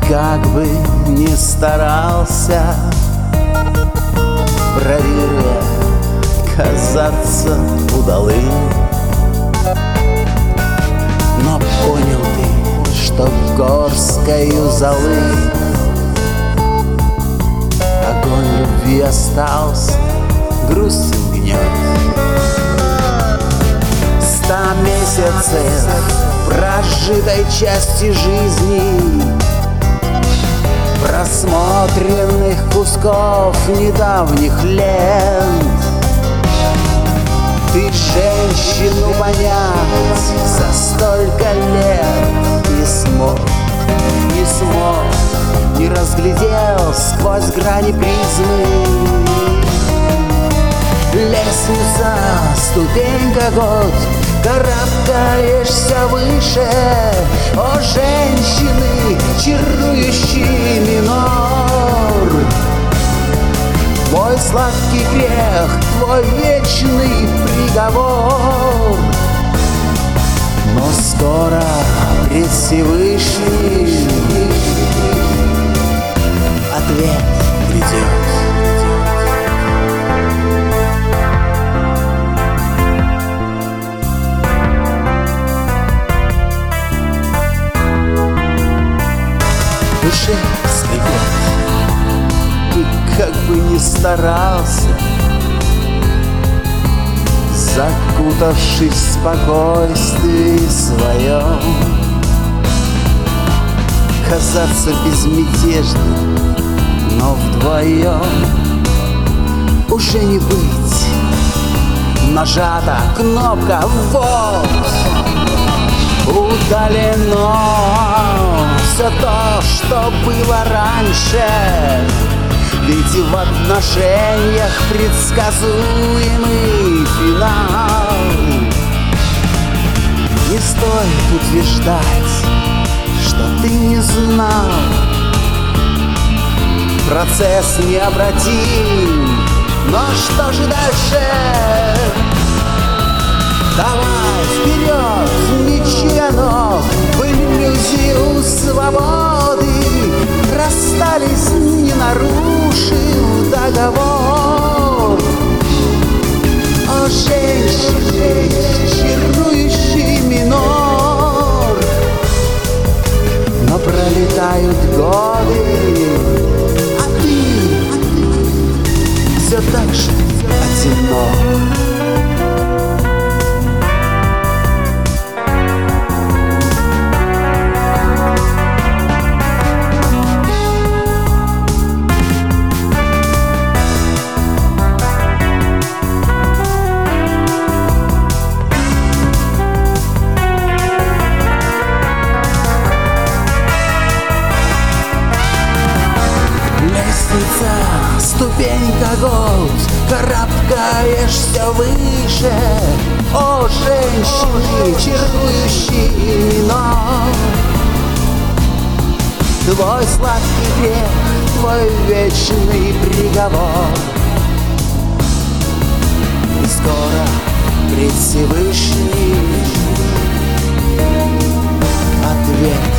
как бы ни старался, бравируя казаться удалым, но понял ты, что горсткою золы огонь любви остался, грустен гнет. 100 месяцев прожитой части жизни, просмотренных кусков недавних лент. Ты женщину понять за столько лет не смог, не разглядел сквозь грани призмы. Лестница, ступенька, год, карабкаешься выше. О, женщины, чарующий минор, твой сладкий грех, твой вечный приговор. Но скоро пред Всевышним ответ придет. В душе скрипет, ты как бы ни старался, закутавшись в спокойствии своем, казаться безмятежным, но вдвоем уже не быть. Нажата кнопка «Вот», удалено все то, что было раньше. Ведь в отношениях предсказуемый финал. Не стоит утверждать, что ты не знал. Процесс необратим, но что же дальше? Давай вперед, мечи ног, в иллюзию свободы. Расстались, не нарушив договор. О, женщины, чарующий минор. Но пролетают годы, а ты все так же одинок. Ступенька, год, карабкаешься выше. О, женщины, чарующий минор, твой сладкий грех, твой вечный приговор. И скоро пред Всевышним ответ